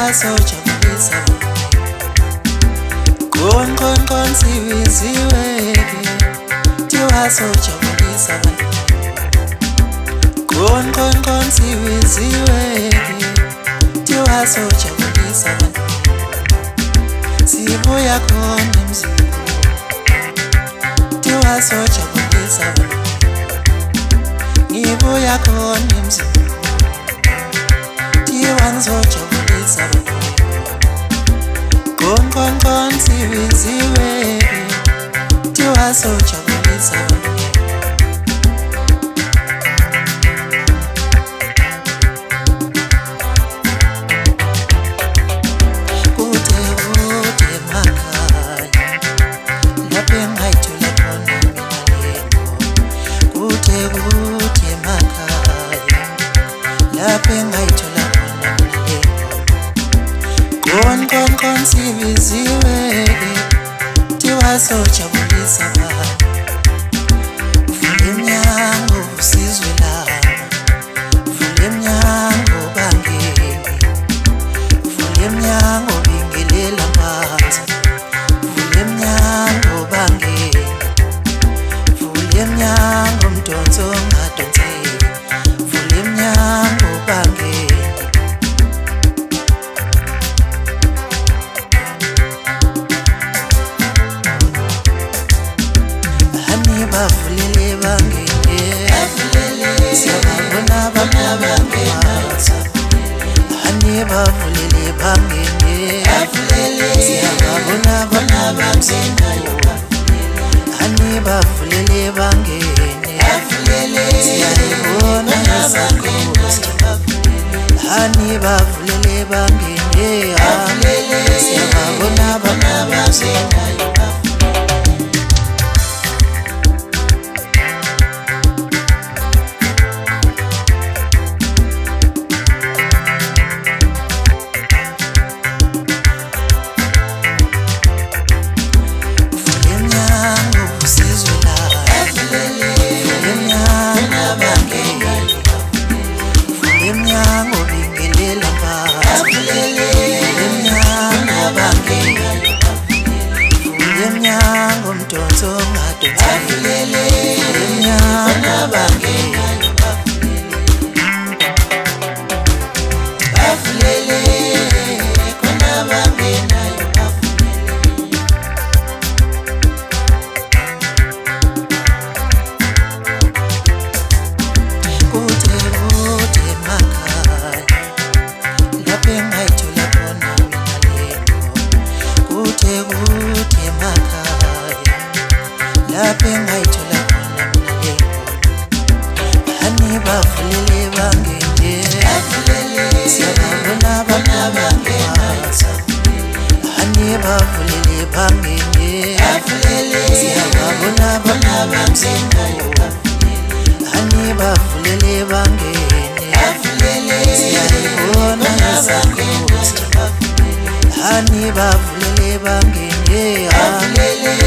tiwasojabulisa kon siwiziweke tiwasojabulisa kon siwiziweke tiwasojabulisa sibuya khona emzini tiwasojabulisa ngibuya khona emzini tiwasojabulisa kon siwiziweke tiwasojabulisa kon siwiziweke tiwasojabulisa vula emnyango usizwe lami vula emnyango bangeni vula emnyango bingelela phansi vula emnyango bangeni vula emnyango mdonso ngadonseki vula emnyango bangeni bavulele bangene siyababona bamabangasa hani bavulele bangene siyababona bamabangena hani bavulele bangene siyabona nasankosi hani bavulele bangene siyababona bamabangena mdonso ngadonseki emnyango bangeni bavulele khona bangenayo kude emakhaya lapho engayithola khona mina lento kude emakhaya lapho engayithola khona mina lento hani bavulele bangene siyababona bamabangasa hani bavulele bangene siyababona bamabangena hani bavulele bangene siyabona nasankosi hani bavulele bangene